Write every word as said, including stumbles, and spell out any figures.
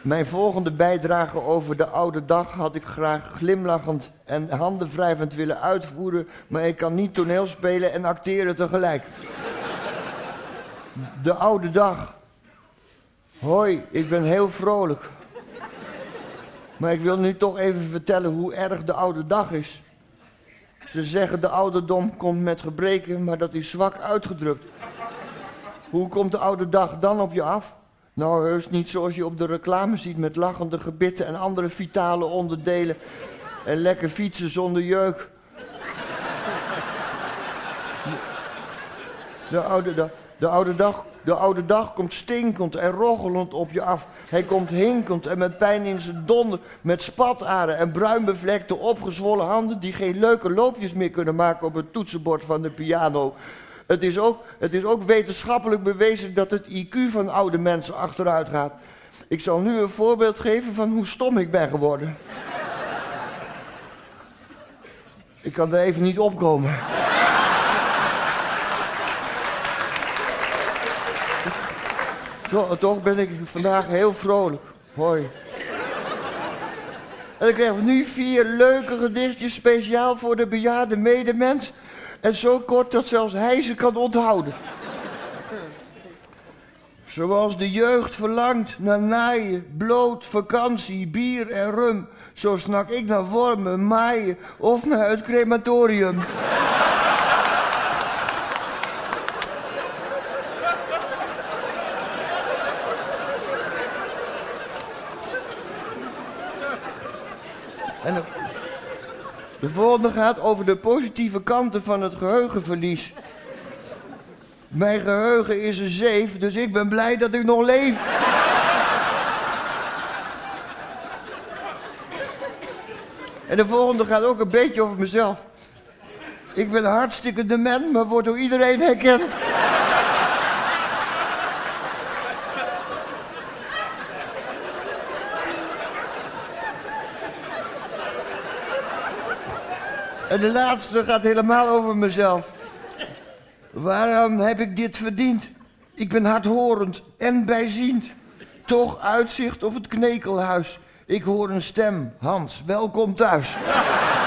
Mijn volgende bijdrage over de oude dag had ik graag glimlachend en handenwrijvend willen uitvoeren, maar ik kan niet toneelspelen en acteren tegelijk. De oude dag. Hoi, ik ben heel vrolijk. Maar ik wil nu toch even vertellen hoe erg de oude dag is. Ze zeggen de ouderdom komt met gebreken, maar dat is zwak uitgedrukt. Hoe komt de oude dag dan op je af? Nou, heus niet zoals je op de reclame ziet met lachende gebitten en andere vitale onderdelen. En lekker fietsen zonder jeuk. De oude, de, de, oude dag, de oude dag komt stinkend en roggelend op je af. Hij komt hinkend en met pijn in zijn donder, met spataren en bruin bevlekte opgezwollen handen die geen leuke loopjes meer kunnen maken op het toetsenbord van de piano. Het is ook, het is ook wetenschappelijk bewezen dat het I Q van oude mensen achteruit gaat. Ik zal nu een voorbeeld geven van hoe stom ik ben geworden. Ik kan er even niet opkomen. Toch, toch ben ik vandaag heel vrolijk. Hoi. En ik krijg nu vier leuke gedichtjes speciaal voor de bejaarde medemens. En zo kort dat zelfs hij ze kan onthouden. Zoals de jeugd verlangt naar naaien, bloot, vakantie, bier en rum. Zo snak ik naar wormen, maaien of naar het crematorium. En de, de volgende gaat over de positieve kanten van het geheugenverlies. Mijn geheugen is een zeef, dus ik ben blij dat ik nog leef. En de volgende gaat ook een beetje over mezelf. Ik ben hartstikke dement, maar word door iedereen herkend. En de laatste gaat helemaal over mezelf. Waarom heb ik dit verdiend? Ik ben hardhorend en bijziend. Toch uitzicht op het knekelhuis. Ik hoor een stem. Hans, welkom thuis.